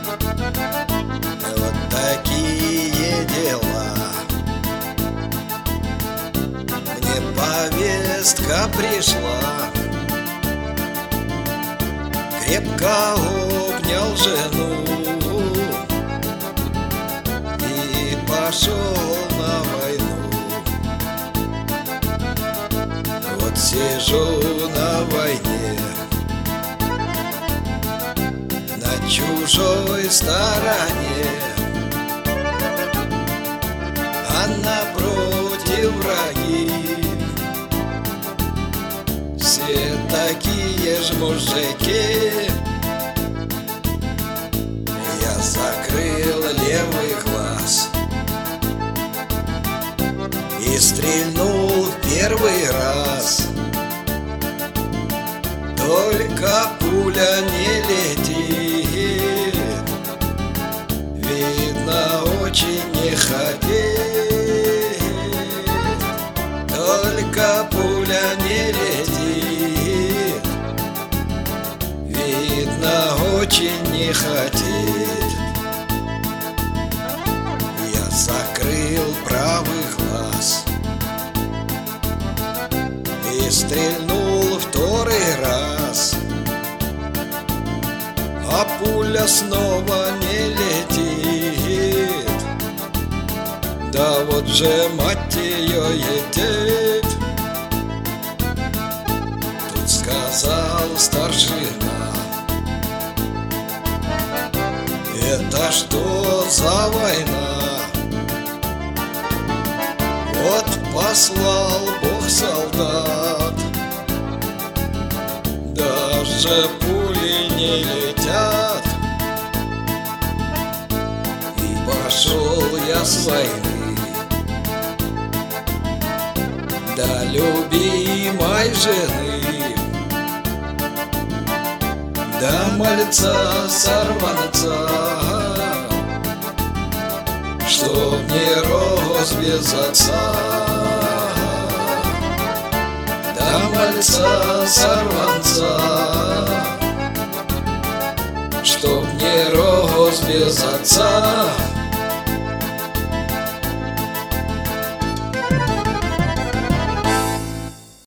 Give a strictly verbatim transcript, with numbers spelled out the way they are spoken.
Вот такие дела. Мне повестка пришла. Крепко обнял жену и пошел на войну. Вот сижу на войне, на чужой стороне, а напротив враги. Все такие ж мужики. Я закрыл левый глаз и стрельнул первый раз. Только пуля не летит, видно, очень не хотит. Только пуля не летит, видно, очень не хотит. Я закрыл правый глаз и стрельнул второй раз, а пуля снова не летит. Да вот же мать ее едет. Тут сказал старшина: это что за война? Вот послал Бог солдат, даже пули не летят. И пошел я с войны до любимой жены, до мальца-сорванца, чтоб не рос без отца. До мальца-сорванца, чтоб не рос без отца.